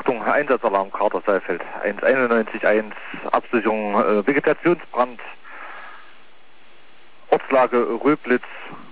Achtung, Einsatzalarm Kater Saalfeld 191.1, Absicherung Vegetationsbrand, Ortslage Röblitz,